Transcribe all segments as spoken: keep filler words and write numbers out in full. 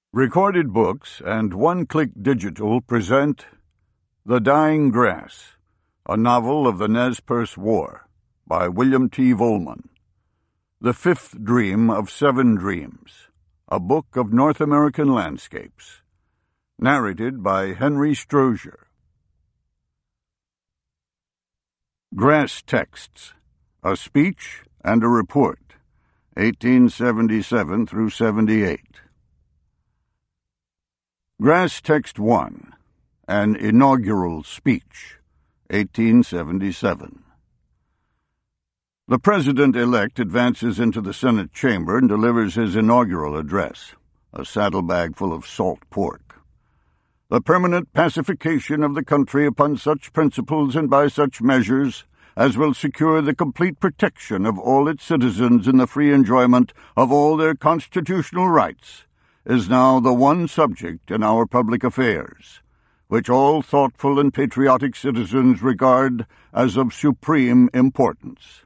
Recorded Books and One Click Digital present The Dying Grass, a novel of the Nez Perce War, by William T. Vollmann. The Fifth Dream of Seven Dreams, a book of North American landscapes. Narrated by Henry Strozier. Grass Texts, a Speech and a Report, eighteen seventy-seven through seventy-eight. Grass Text one, an Inaugural Speech, eighteen seventy-seven. The President-elect advances into the Senate chamber and delivers his inaugural address, a saddlebag full of salt pork. The permanent pacification of the country upon such principles and by such measures as will secure the complete protection of all its citizens in the free enjoyment of all their constitutional rights is now the one subject in our public affairs, which all thoughtful and patriotic citizens regard as of supreme importance.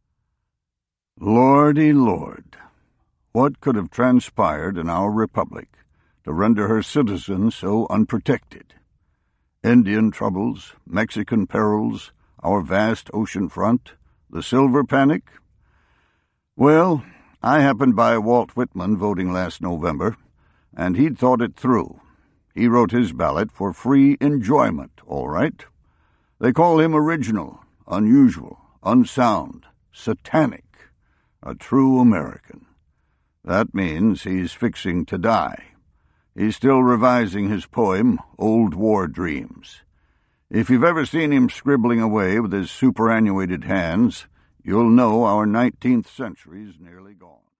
Lordy Lord, what could have transpired in our republic to render her citizens so unprotected? Indian troubles, Mexican perils, our vast ocean front, the silver panic? Well, I happened by Walt Whitman voting last November, and he'd thought it through. He wrote his ballot for free enjoyment, all right. They call him original, unusual, unsound, satanic, a true American. That means he's fixing to die. He's still revising his poem, Old War Dreams. If you've ever seen him scribbling away with his superannuated hands, you'll know our nineteenth century's nearly gone.